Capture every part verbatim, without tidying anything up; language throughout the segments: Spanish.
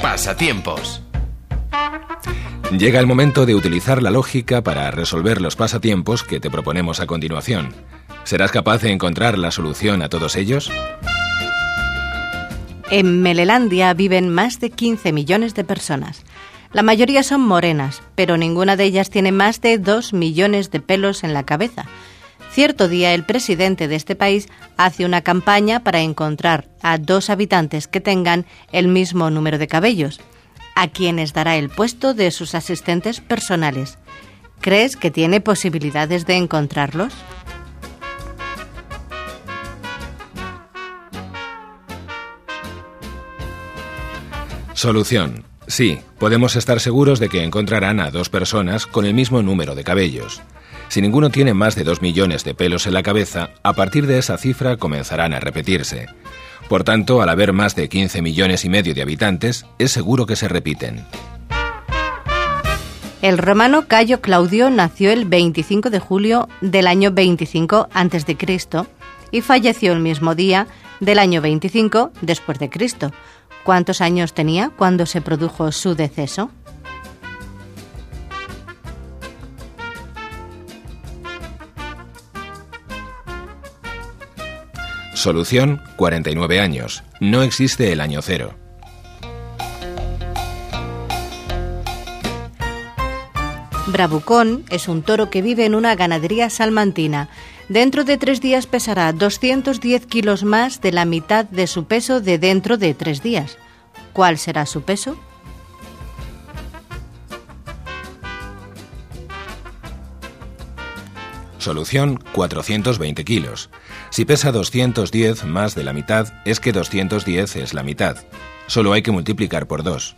Pasatiempos. Llega el momento de utilizar la lógica para resolver los pasatiempos que te proponemos a continuación. ¿Serás capaz de encontrar la solución a todos ellos? En Melelandia viven más de quince millones de personas. La mayoría son morenas, pero ninguna de ellas tiene más de dos millones de pelos en la cabeza. Cierto día, el presidente de este país hace una campaña para encontrar a dos habitantes que tengan el mismo número de cabellos, a quienes dará el puesto de sus asistentes personales. ¿Crees que tiene posibilidades de encontrarlos? Solución. Sí, podemos estar seguros de que encontrarán a dos personas con el mismo número de cabellos. Si ninguno tiene más de dos millones de pelos en la cabeza, a partir de esa cifra comenzarán a repetirse. Por tanto, al haber más de quince millones y medio de habitantes, es seguro que se repiten. El romano Cayo Claudio nació el veinticinco de julio del año veinticinco antes de Cristo y falleció el mismo día del año veinticinco después de Cristo. ¿Cuántos años tenía cuando se produjo su deceso? Solución, cuarenta y nueve años. No existe el año cero. Bravucón es un toro que vive en una ganadería salmantina. Dentro de tres días pesará doscientos diez kilos más de la mitad de su peso de dentro de tres días. ¿Cuál será su peso? Solución, cuatrocientos veinte kilos. Si pesa doscientos diez más de la mitad, es que doscientos diez es la mitad. Solo hay que multiplicar por dos.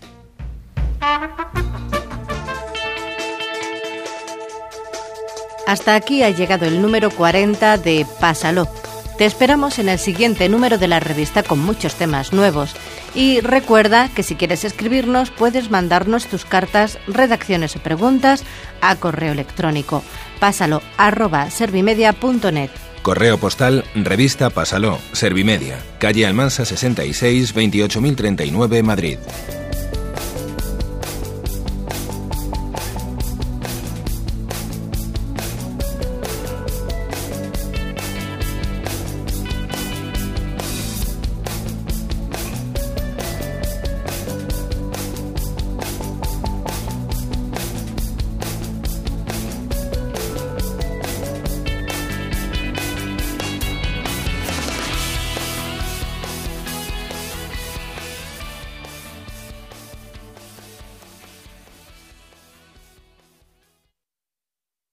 Hasta aquí ha llegado el número cuarenta de Pásalo. Te esperamos en el siguiente número de la revista con muchos temas nuevos. Y recuerda que si quieres escribirnos puedes mandarnos tus cartas, redacciones o preguntas a correo electrónico pásalo arroba servimedia punto net. Correo postal, revista Pásalo, Servimedia, calle Almansa sesenta y seis, veintiocho mil treinta y nueve, Madrid.